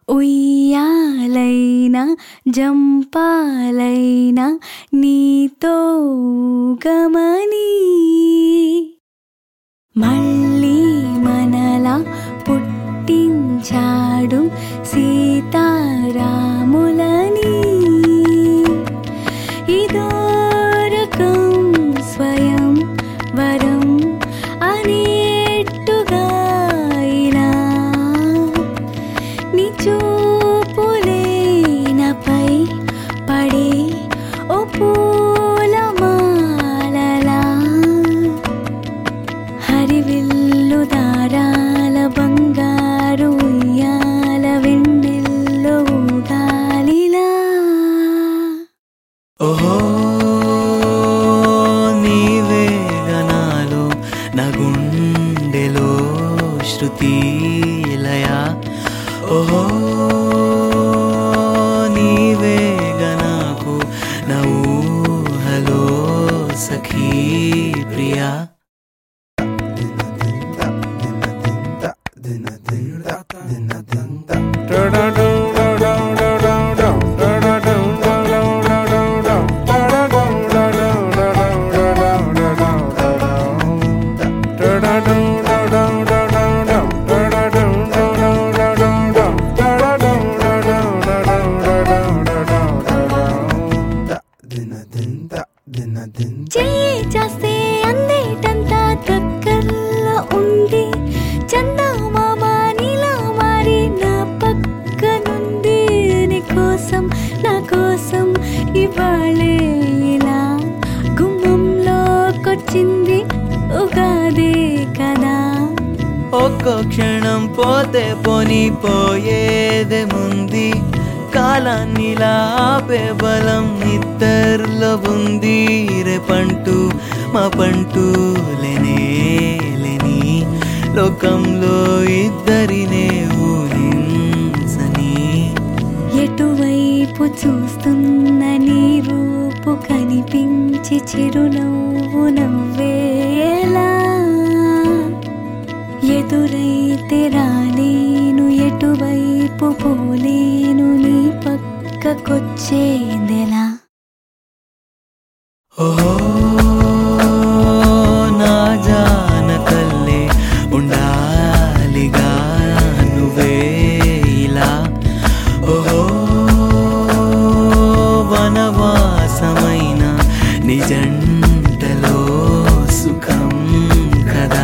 ఉయ్యాలైనా జంపాలైనా నీతో గమని మళ్ళీ మనలా పుట్టించాడు సీతారాములని ఇదో రకం స్వయం వరం అనేట్టుగా ఇలా నీ చూపులే నాపై పడే ఓ పూలమాలలా హరివిల్లు దారాల బంగారు ఉయ్యాల వెన్నెల్లో ఊగాలిలా ఓహో నీవే గనాలు నా గుండెలో శృతి లయ ఓహో నీవే గనాకు నా ఊహలో సఖీ ప్రియా చెయ్యి చేస్తే అందేటంతా దగ్గరలో ఉంది చందమామ నీలా మారి నా పక్కనుంది నీకోసం నా కోసం ఇవాళే ఇలా గుమ్మంలోకొచ్చింది ఉగాదే కదా ఒక్కో క్షణం పోతే పోని పోయేదేముంది కాలాన్నిలా ఆపే బలం ఇద్దరిలో ఉంది రేపంటూ మా పంటూ లేని లోకంలో ఇద్దరినే ఊహించని ఎటువైపు చూస్తున్న నీ రూపు కనిపించి చిరునవ్వు నవ్వేలా ఎదురైతే రాలేను ఎటువైపు పోలేను నీ పక్కకొచ్చేదెలా ఓహో నా జానకల్లే ఉండాలిగా నువ్వే ఇలా ఓహో వనవాసమైన నిజంటలో సుఖం కదా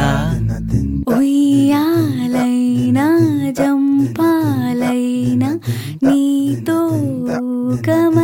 ఉయ్యాలైనా జంపాలైనా నీతో గమ